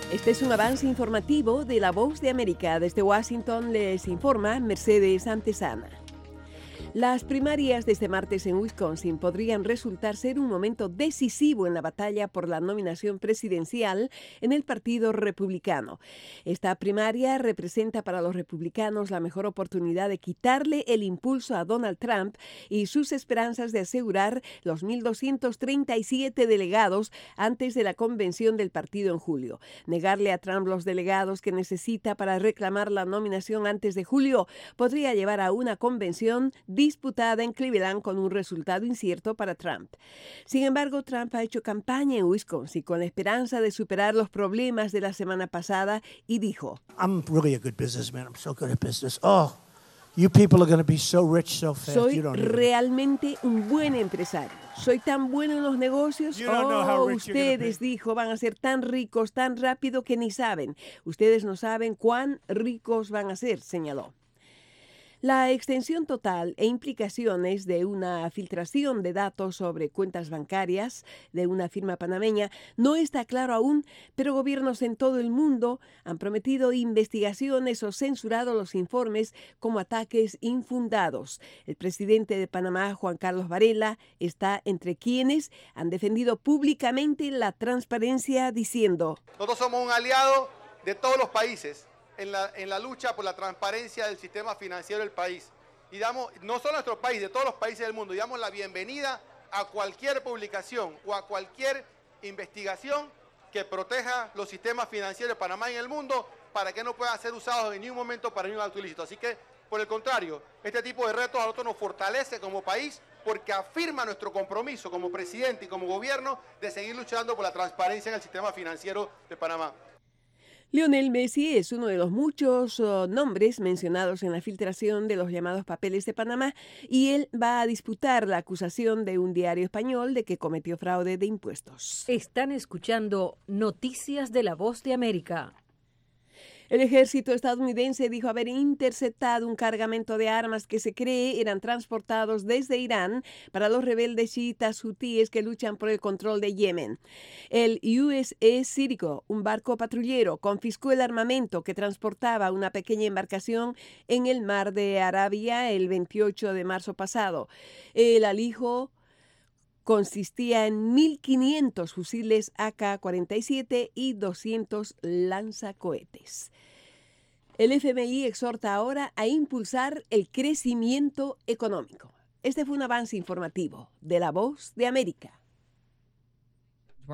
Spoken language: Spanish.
Este es un avance informativo de La Voz de América. Desde Washington les informa Mercedes Antesana. Las primarias de este martes en Wisconsin podrían resultar ser un momento decisivo en la batalla por la nominación presidencial en el Partido Republicano. Esta primaria representa para los republicanos la mejor oportunidad de quitarle el impulso a Donald Trump y sus esperanzas de asegurar los 1.237 delegados antes de la convención del partido en julio. Negarle a Trump los delegados que necesita para reclamar la nominación antes de julio podría llevar a una convención disputada en Cleveland con un resultado incierto para Trump. Sin embargo, Trump ha hecho campaña en Wisconsin con la esperanza de superar los problemas de la semana pasada y dijo: I'm really a good businessman. I'm so good at business. Oh, you people are going to be so rich so fast. Soy realmente un buen empresario. Soy tan bueno en los negocios. Ustedes, dijo, van a ser tan ricos tan rápido que ni saben. Ustedes no saben cuán ricos van a ser, señaló. La extensión total e implicaciones de una filtración de datos sobre cuentas bancarias de una firma panameña no está claro aún, pero gobiernos en todo el mundo han prometido investigaciones o censurado los informes como ataques infundados. El presidente de Panamá, Juan Carlos Varela, está entre quienes han defendido públicamente la transparencia diciendo: nosotros somos un aliado de todos los países en la lucha por la transparencia del sistema financiero del país. Y damos, no solo nuestro país, de todos los países del mundo, y damos la bienvenida a cualquier publicación o a cualquier investigación que proteja los sistemas financieros de Panamá y en el mundo para que no puedan ser usados en ningún momento para ningún acto ilícito. Así que, por el contrario, este tipo de retos a nosotros nos fortalece como país porque afirma nuestro compromiso como presidente y como gobierno de seguir luchando por la transparencia en el sistema financiero de Panamá. Lionel Messi es uno de los muchos nombres mencionados en la filtración de los llamados papeles de Panamá y él va a disputar la acusación de un diario español de que cometió fraude de impuestos. Están escuchando Noticias de La Voz de América. El ejército estadounidense dijo haber interceptado un cargamento de armas que se cree eran transportados desde Irán para los rebeldes chiitas hutíes que luchan por el control de Yemen. El USS Cirico, un barco patrullero, confiscó el armamento que transportaba una pequeña embarcación en el mar de Arabia el 28 de marzo pasado. El alijo consistía en 1.500 fusiles AK-47 y 200 lanzacohetes. El FMI exhorta ahora a impulsar el crecimiento económico. Este fue un avance informativo de La Voz de América.